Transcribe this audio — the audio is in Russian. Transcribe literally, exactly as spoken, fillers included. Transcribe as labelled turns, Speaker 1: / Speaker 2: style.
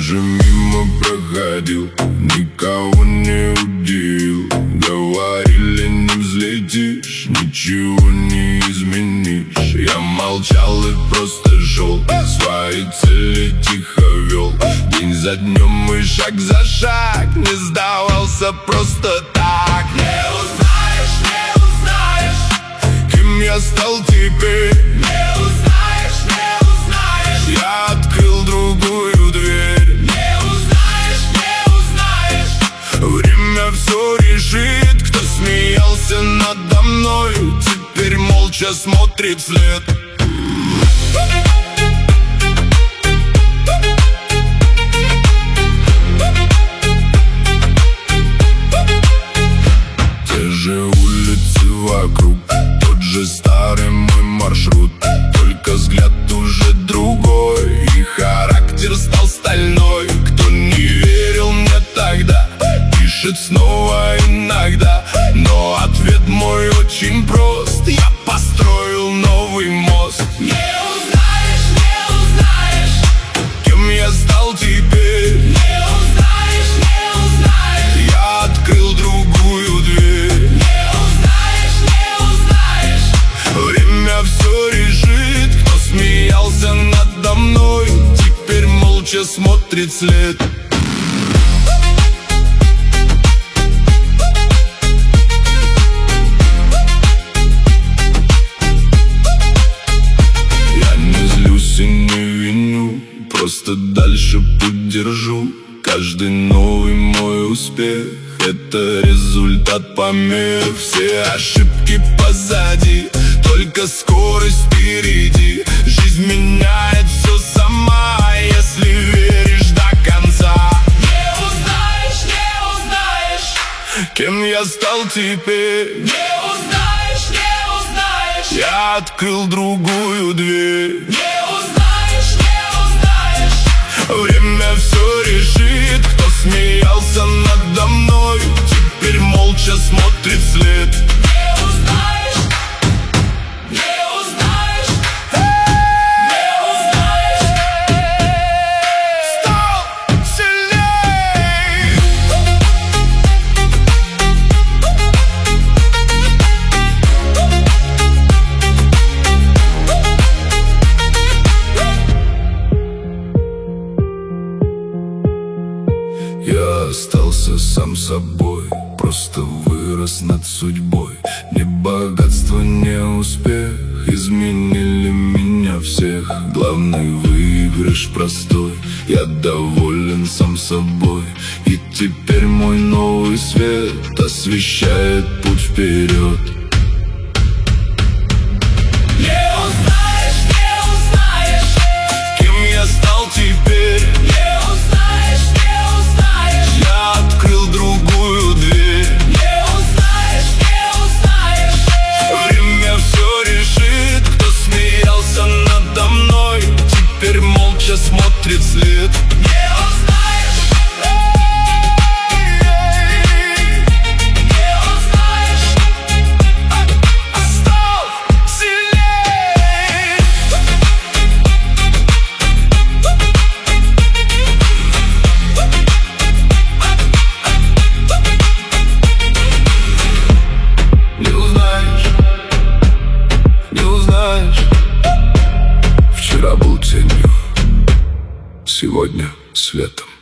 Speaker 1: же мимо проходил, никого не удивил. Говорили, не взлетишь, ничего не изменишь. Я молчал и просто шел, свои цели тихо вел. День за днем и шаг за шаг, не сдавался просто так. Не узнаешь, не узнаешь, кем я стал теперь. Не узнаешь, не узнаешь, я открыл другую дверь. Не узнаешь, не узнаешь, время все решит. Кто смеялся надо мною, теперь молча смотрит вслед. Те же улицы вокруг, тот же старый мой маршрут. Только взгляд уже другой, и характер стал стальной. Кто не верил мне тогда, пишет снова иногда. Но ответ мой очень прост: я построил новый мост. Не узнаешь, не узнаешь, кем я стал теперь. Не узнаешь, не узнаешь, я открыл другую дверь. Не узнаешь, не узнаешь, время все решит. Кто смеялся надо мной, теперь молча смотрит вслед. Просто дальше путь держу. Каждый новый мой успех — это результат помех. Все ошибки позади, только скорость впереди. Жизнь меняет все сама, если веришь до конца. Не узнаешь, не узнаешь, кем я стал теперь. Не узнаешь, не узнаешь, я открыл другую дверь. Не узнаешь, время все решит. Кто смеялся надо мной, теперь молча смотрит вслед. Не узнаешь, не узнаешь, не узнаешь, стал сильней. Я остался сам собой, просто вырос над судьбой. Ни богатство, ни успех изменили меня всех. Главный выигрыш простой, я доволен сам собой. И теперь мой новый свет освещает путь вперед. Не узнаешь, не узнаешь, кем я стал теперь. Не узнаешь, не узнаешь, я открыл другую дверь. Не узнаешь, не узнаешь, время все решит. Кто смеялся надо мной, теперь молча смотрит вслед. Не узнаешь, не узнаешь, а стал сильней. Не узнаешь, не узнаешь, вчера был тенью, сегодня светом.